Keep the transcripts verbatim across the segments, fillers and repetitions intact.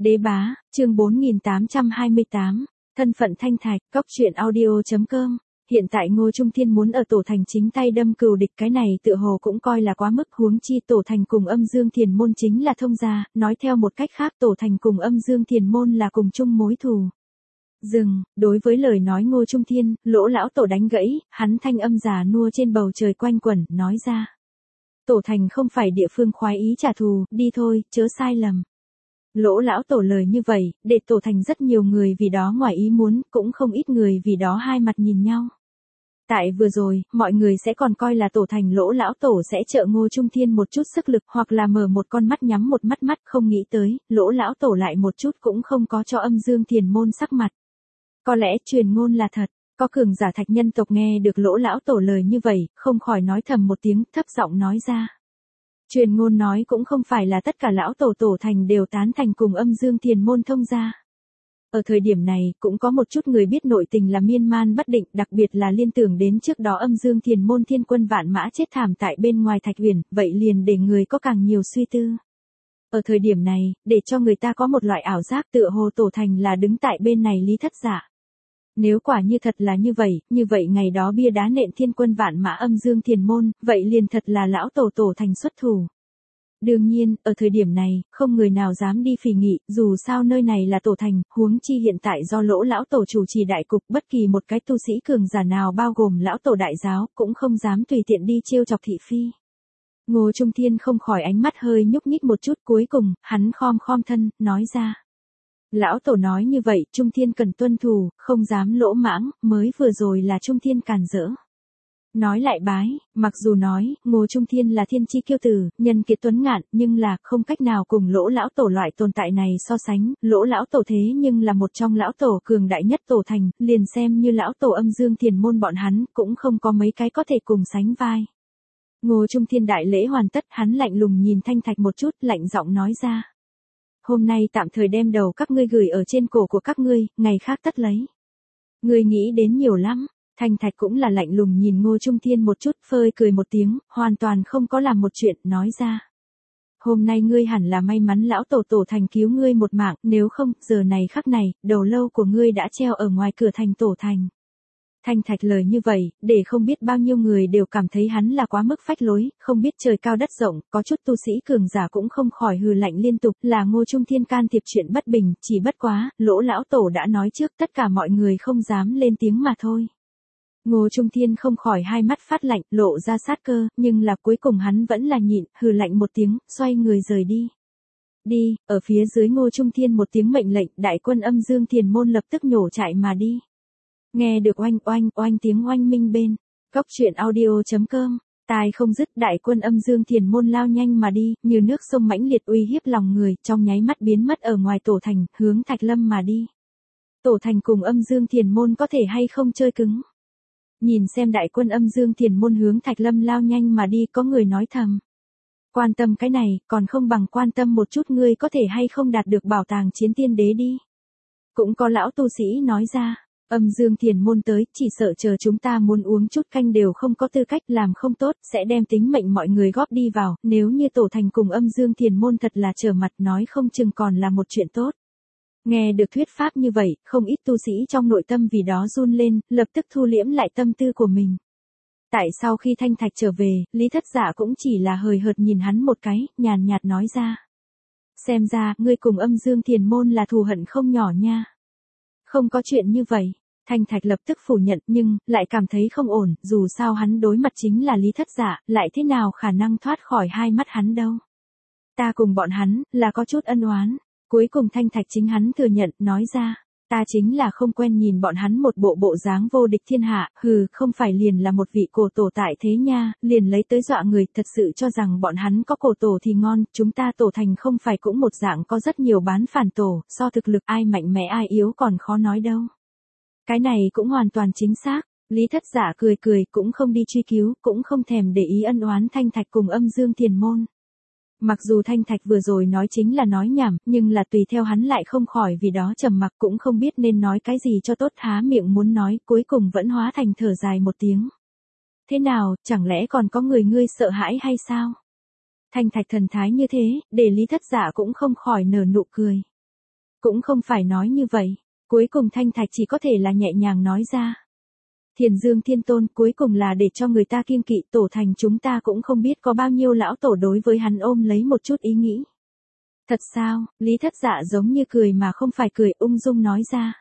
Đế bá, chương bốn nghìn tám trăm hai mươi tám, thân phận Thanh Thạch, cóc truyện audio.com. Hiện tại Ngô Trung Thiên muốn ở Tổ Thành chính tay đâm cừu địch, cái này tựa hồ cũng coi là quá mức, huống chi Tổ Thành cùng Âm Dương Thiền Môn chính là thông gia, nói theo một cách khác Tổ Thành cùng Âm Dương Thiền Môn là cùng chung mối thù. Dừng, đối với lời nói Ngô Trung Thiên, Lỗ lão tổ đánh gãy, hắn thanh âm già nua trên bầu trời quanh quẩn, nói ra. Tổ Thành không phải địa phương khoái ý trả thù, đi thôi, chớ sai lầm. Lỗ lão tổ lời như vậy, để Tổ Thành rất nhiều người vì đó ngoài ý muốn, cũng không ít người vì đó hai mặt nhìn nhau. Tại vừa rồi, mọi người sẽ còn coi là Tổ Thành Lỗ lão tổ sẽ trợ Ngô Trung Thiên một chút sức lực, hoặc là mở một con mắt nhắm một mắt mắt, không nghĩ tới, Lỗ lão tổ lại một chút cũng không có cho Âm Dương Thiền Môn sắc mặt. Có lẽ truyền ngôn là thật, có cường giả Thạch nhân tộc nghe được Lỗ lão tổ lời như vậy, không khỏi nói thầm một tiếng, thấp giọng nói ra. Truyền ngôn nói cũng không phải là tất cả lão tổ Tổ Thành đều tán thành cùng Âm Dương Thiền Môn thông gia. Ở thời điểm này, cũng có một chút người biết nội tình là miên man bất định, đặc biệt là liên tưởng đến trước đó Âm Dương Thiền Môn thiên quân vạn mã chết thảm tại bên ngoài Thạch Huyền, vậy liền để người có càng nhiều suy tư. Ở thời điểm này, để cho người ta có một loại ảo giác tựa hồ Tổ Thành là đứng tại bên này Lý Thất Dạ. Nếu quả như thật là như vậy, như vậy ngày đó bia đá nện thiên quân vạn mã Âm Dương Thiền Môn, vậy liền thật là lão tổ Tổ Thành xuất thủ. Đương nhiên, ở thời điểm này, không người nào dám đi phỉ nghị, dù sao nơi này là Tổ Thành, huống chi hiện tại do Lỗ lão tổ chủ trì đại cục, bất kỳ một cái tu sĩ cường giả nào bao gồm lão tổ đại giáo, cũng không dám tùy tiện đi trêu chọc thị phi. Ngô Trung Thiên không khỏi ánh mắt hơi nhúc nhích một chút, cuối cùng, hắn khom khom thân, nói ra. Lão tổ nói như vậy, Trung Thiên cần tuân thủ, không dám lỗ mãng, mới vừa rồi là Trung Thiên càn rỡ. Nói lại bái, mặc dù nói, Ngô Trung Thiên là thiên chi kiêu tử, nhân kiệt tuấn ngạn, nhưng là không cách nào cùng Lỗ lão tổ loại tồn tại này so sánh, Lỗ lão tổ thế nhưng là một trong lão tổ cường đại nhất Tổ Thành, liền xem như lão tổ Âm Dương Thiền Môn bọn hắn, cũng không có mấy cái có thể cùng sánh vai. Ngô Trung Thiên đại lễ hoàn tất, hắn lạnh lùng nhìn Thanh Thạch một chút, lạnh giọng nói ra. Hôm nay tạm thời đem đầu các ngươi gửi ở trên cổ của các ngươi, ngày khác tất lấy. Ngươi nghĩ đến nhiều lắm. Thanh Thạch cũng là lạnh lùng nhìn Ngô Trung Thiên một chút, phơi cười một tiếng, hoàn toàn không có làm một chuyện, nói ra. Hôm nay ngươi hẳn là may mắn lão tổ Tổ Thành cứu ngươi một mạng, nếu không, giờ này khắc này, đầu lâu của ngươi đã treo ở ngoài cửa thành Tổ Thành. Thanh Thạch lời như vậy, để không biết bao nhiêu người đều cảm thấy hắn là quá mức phách lối, không biết trời cao đất rộng, có chút tu sĩ cường giả cũng không khỏi hừ lạnh liên tục, là Ngô Trung Thiên can thiệp chuyện bất bình, chỉ bất quá, Lỗ lão tổ đã nói trước tất cả mọi người không dám lên tiếng mà thôi. Ngô Trung Thiên không khỏi hai mắt phát lạnh, lộ ra sát cơ, nhưng là cuối cùng hắn vẫn là nhịn, hừ lạnh một tiếng, xoay người rời đi. Đi, ở phía dưới Ngô Trung Thiên một tiếng mệnh lệnh, đại quân Âm Dương Thiền Môn lập tức nhổ chạy mà đi. Nghe được oanh oanh oanh tiếng oanh minh bên, cóc truyện audio.com, tai không dứt, đại quân Âm Dương Thiền Môn lao nhanh mà đi, như nước sông mãnh liệt uy hiếp lòng người, trong nháy mắt biến mất ở ngoài Tổ Thành, hướng Thạch Lâm mà đi. Tổ Thành cùng Âm Dương Thiền Môn có thể hay không chơi cứng? Nhìn xem đại quân Âm Dương Thiền Môn hướng Thạch Lâm lao nhanh mà đi, có người nói thầm. Quan tâm cái này, còn không bằng quan tâm một chút ngươi có thể hay không đạt được bảo tàng chiến tiên đế đi. Cũng có lão tu sĩ nói ra, Âm Dương Thiền Môn tới, chỉ sợ chờ chúng ta muốn uống chút canh đều không có tư cách, làm không tốt, sẽ đem tính mệnh mọi người góp đi vào, nếu như Tổ Thành cùng Âm Dương Thiền Môn thật là trở mặt, nói không chừng còn là một chuyện tốt. Nghe được thuyết pháp như vậy, không ít tu sĩ trong nội tâm vì đó run lên, lập tức thu liễm lại tâm tư của mình. Tại sau khi Thanh Thạch trở về, Lý Thất Dạ cũng chỉ là hời hợt nhìn hắn một cái, nhàn nhạt nói ra. Xem ra, ngươi cùng Âm Dương Thiền Môn là thù hận không nhỏ nha. Không có chuyện như vậy. Thanh Thạch lập tức phủ nhận, nhưng, lại cảm thấy không ổn, dù sao hắn đối mặt chính là Lý Thất Dạ, lại thế nào khả năng thoát khỏi hai mắt hắn đâu. Ta cùng bọn hắn, là có chút ân oán. Cuối cùng Thanh Thạch chính hắn thừa nhận, nói ra, ta chính là không quen nhìn bọn hắn một bộ bộ dáng vô địch thiên hạ, hừ, không phải liền là một vị cổ tổ tại thế nha, liền lấy tới dọa người, thật sự cho rằng bọn hắn có cổ tổ thì ngon, chúng ta Tổ Thành không phải cũng một dạng có rất nhiều bán phản tổ, so thực lực ai mạnh mẽ ai yếu còn khó nói đâu. Cái này cũng hoàn toàn chính xác, Lý Thất Dạ cười cười, cũng không đi truy cứu, cũng không thèm để ý ân oán Thanh Thạch cùng Âm Dương Thiền Môn. Mặc dù Thanh Thạch vừa rồi nói chính là nói nhảm, nhưng là tùy theo hắn lại không khỏi vì đó trầm mặc, cũng không biết nên nói cái gì cho tốt, há miệng muốn nói, cuối cùng vẫn hóa thành thở dài một tiếng. Thế nào, chẳng lẽ còn có người ngươi sợ hãi hay sao? Thanh Thạch thần thái như thế, để Lý Thất Dạ cũng không khỏi nở nụ cười. Cũng không phải nói như vậy. Cuối cùng Thanh Thạch chỉ có thể là nhẹ nhàng nói ra. Thiền Dương Thiên Tôn cuối cùng là để cho người ta kiêng kỵ, tổ thành chúng ta cũng không biết có bao nhiêu lão tổ đối với hắn ôm lấy một chút ý nghĩ. Thật sao? Lý Thất Dạ giống như cười mà không phải cười, ung dung nói ra.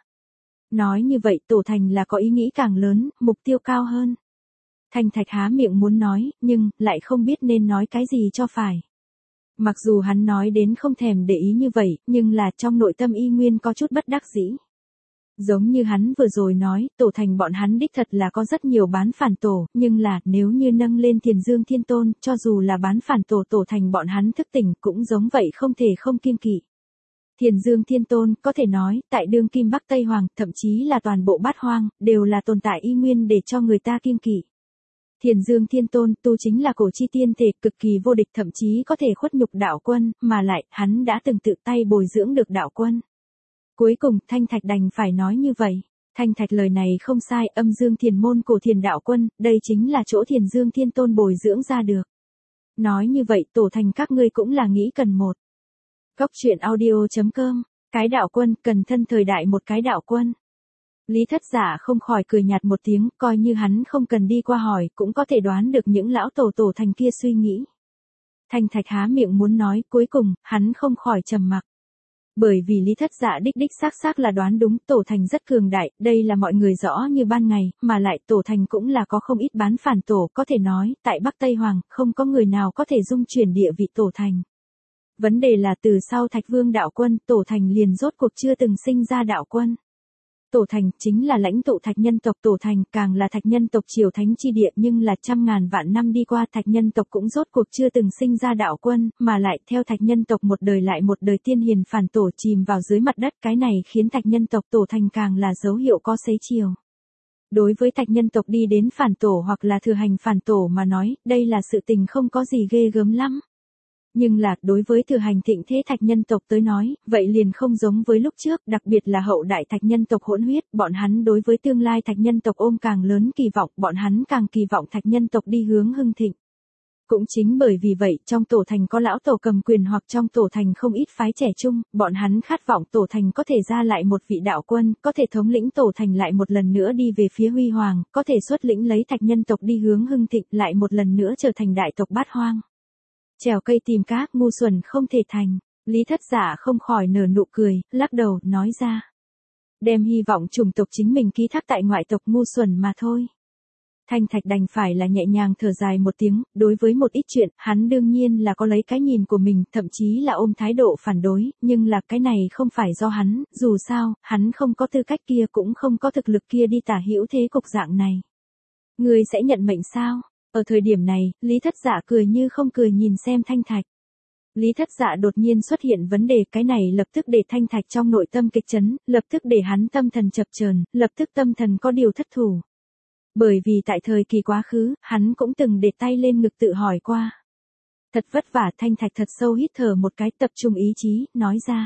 Nói như vậy tổ thành là có ý nghĩ càng lớn, mục tiêu cao hơn. Thanh Thạch há miệng muốn nói, nhưng lại không biết nên nói cái gì cho phải. Mặc dù hắn nói đến không thèm để ý như vậy, nhưng là trong nội tâm y nguyên có chút bất đắc dĩ. Giống như hắn vừa rồi nói, tổ thành bọn hắn đích thật là có rất nhiều bán phản tổ, nhưng là nếu như nâng lên Thiền Dương Thiên Tôn, cho dù là bán phản tổ tổ thành bọn hắn thức tỉnh cũng giống vậy không thể không kiêng kỵ. Thiền Dương Thiên Tôn có thể nói, tại đương kim Bắc Tây Hoàng, thậm chí là toàn bộ bát hoang, đều là tồn tại y nguyên để cho người ta kiêng kỵ. Thiền Dương Thiên Tôn tu chính là cổ chi tiên thể cực kỳ vô địch, thậm chí có thể khuất nhục đạo quân, mà lại, hắn đã từng tự tay bồi dưỡng được đạo quân. Cuối cùng, Thanh Thạch đành phải nói như vậy. Thanh Thạch lời này không sai, âm dương thiền môn cổ thiền đạo quân, đây chính là chỗ Thiền Dương Thiên Tôn bồi dưỡng ra được. Nói như vậy, tổ thành các ngươi cũng là nghĩ cần một. Cốc truyện audio chấm com, cái đạo quân, cần thân thời đại một cái đạo quân. Lý Thất Giả không khỏi cười nhạt một tiếng, coi như hắn không cần đi qua hỏi, cũng có thể đoán được những lão tổ tổ thành kia suy nghĩ. Thanh Thạch há miệng muốn nói, cuối cùng, hắn không khỏi trầm mặc. Bởi vì Lý Thất Dạ đích đích xác xác là đoán đúng, tổ thành rất cường đại, đây là mọi người rõ như ban ngày, mà lại tổ thành cũng là có không ít bán phản tổ, có thể nói, tại Bắc Tây Hoàng, không có người nào có thể dung chuyển địa vị tổ thành. Vấn đề là từ sau Thạch Vương đạo quân, tổ thành liền rốt cuộc chưa từng sinh ra đạo quân. Tổ thành chính là lãnh tụ thạch nhân tộc, tổ thành càng là thạch nhân tộc triều thánh chi địa, nhưng là trăm ngàn vạn năm đi qua thạch nhân tộc cũng rốt cuộc chưa từng sinh ra đạo quân, mà lại theo thạch nhân tộc một đời lại một đời tiên hiền phản tổ chìm vào dưới mặt đất, cái này khiến thạch nhân tộc tổ thành càng là dấu hiệu có xế chiều. Đối với thạch nhân tộc đi đến phản tổ hoặc là thừa hành phản tổ mà nói, đây là sự tình không có gì ghê gớm lắm. Nhưng là, đối với thừa hành thịnh thế thạch nhân tộc tới nói, vậy liền không giống với lúc trước, đặc biệt là hậu đại thạch nhân tộc hỗn huyết, bọn hắn đối với tương lai thạch nhân tộc ôm càng lớn kỳ vọng, bọn hắn càng kỳ vọng thạch nhân tộc đi hướng hưng thịnh. Cũng chính bởi vì vậy, trong tổ thành có lão tổ cầm quyền hoặc trong tổ thành không ít phái trẻ trung, bọn hắn khát vọng tổ thành có thể ra lại một vị đạo quân, có thể thống lĩnh tổ thành lại một lần nữa đi về phía huy hoàng, có thể xuất lĩnh lấy thạch nhân tộc đi hướng hưng thịnh, lại một lần nữa trở thành đại tộc bát hoang. Trèo cây tìm cá, ngu xuẩn không thể thành. Lý Thất Giả không khỏi nở nụ cười, lắc đầu, nói ra. Đem hy vọng chủng tộc chính mình ký thác tại ngoại tộc, ngu xuẩn mà thôi. Thanh Thạch đành phải là nhẹ nhàng thở dài một tiếng, đối với một ít chuyện, hắn đương nhiên là có lấy cái nhìn của mình, thậm chí là ôm thái độ phản đối, nhưng là cái này không phải do hắn, dù sao, hắn không có tư cách kia cũng không có thực lực kia đi tả hữu thế cục dạng này. Người sẽ nhận mệnh sao? Ở thời điểm này, Lý Thất Dạ cười như không cười nhìn xem Thanh Thạch. Lý Thất Dạ đột nhiên xuất hiện vấn đề, cái này lập tức để Thanh Thạch trong nội tâm kịch chấn, lập tức để hắn tâm thần chập chờn, lập tức tâm thần có điều thất thủ. Bởi vì tại thời kỳ quá khứ, hắn cũng từng để tay lên ngực tự hỏi qua. Thật vất vả, Thanh Thạch thật sâu hít thở một cái, tập trung ý chí, nói ra.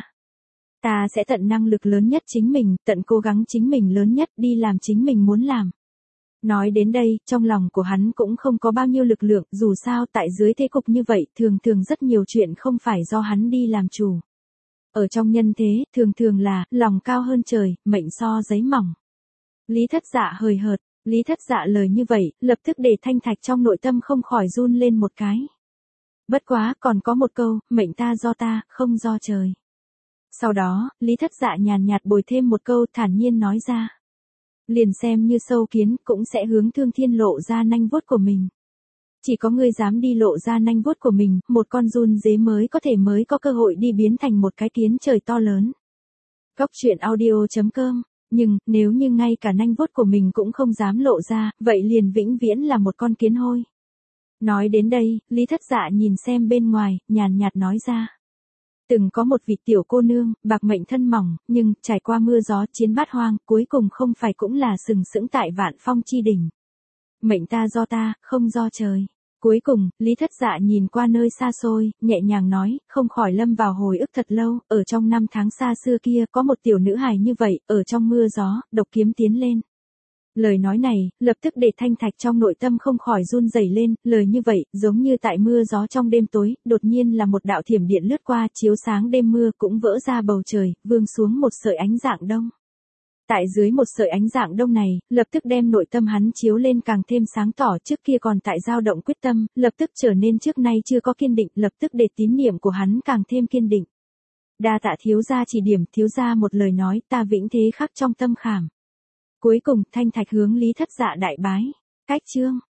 Ta sẽ tận năng lực lớn nhất chính mình, tận cố gắng chính mình lớn nhất, đi làm chính mình muốn làm. Nói đến đây, trong lòng của hắn cũng không có bao nhiêu lực lượng, dù sao tại dưới thế cục như vậy, thường thường rất nhiều chuyện không phải do hắn đi làm chủ. Ở trong nhân thế, thường thường là, lòng cao hơn trời, mệnh so giấy mỏng. Lý Thất Dạ hời hợt, Lý Thất Dạ lời như vậy, lập tức để Thanh Thạch trong nội tâm không khỏi run lên một cái. Bất quá, còn có một câu, mệnh ta do ta, không do trời. Sau đó, Lý Thất Dạ nhàn nhạt bồi thêm một câu, thản nhiên nói ra. Liền xem như sâu kiến, cũng sẽ hướng Thương Thiên lộ ra nanh vuốt của mình. Chỉ có ngươi dám đi lộ ra nanh vuốt của mình, một con giun dế mới có thể mới có cơ hội đi biến thành một cái kiến trời to lớn. Cốc truyện audio chấm com, nhưng, nếu như ngay cả nanh vuốt của mình cũng không dám lộ ra, vậy liền vĩnh viễn là một con kiến hôi. Nói đến đây, Lý Thất Dạ nhìn xem bên ngoài, nhàn nhạt nói ra. Từng có một vị tiểu cô nương, bạc mệnh thân mỏng, nhưng, trải qua mưa gió chiến bát hoang, cuối cùng không phải cũng là sừng sững tại vạn phong chi đỉnh. Mệnh ta do ta, không do trời. Cuối cùng, Lý Thất Dạ nhìn qua nơi xa xôi, nhẹ nhàng nói, không khỏi lâm vào hồi ức thật lâu, ở trong năm tháng xa xưa kia, có một tiểu nữ hài như vậy, ở trong mưa gió, độc kiếm tiến lên. Lời nói này, lập tức để Thanh Thạch trong nội tâm không khỏi run rẩy lên, lời như vậy, giống như tại mưa gió trong đêm tối, đột nhiên là một đạo thiểm điện lướt qua, chiếu sáng đêm mưa cũng vỡ ra bầu trời, vương xuống một sợi ánh dạng đông. Tại dưới một sợi ánh dạng đông này, lập tức đem nội tâm hắn chiếu lên càng thêm sáng tỏ, trước kia còn tại dao động quyết tâm, lập tức trở nên trước nay chưa có kiên định, lập tức để tín niệm của hắn càng thêm kiên định. Đa tạ thiếu gia chỉ điểm, thiếu gia một lời nói, ta vĩnh thế khắc trong tâm khảm. Cuối cùng, Thanh Thạch hướng Lý Thất Dạ đại bái. Cách chương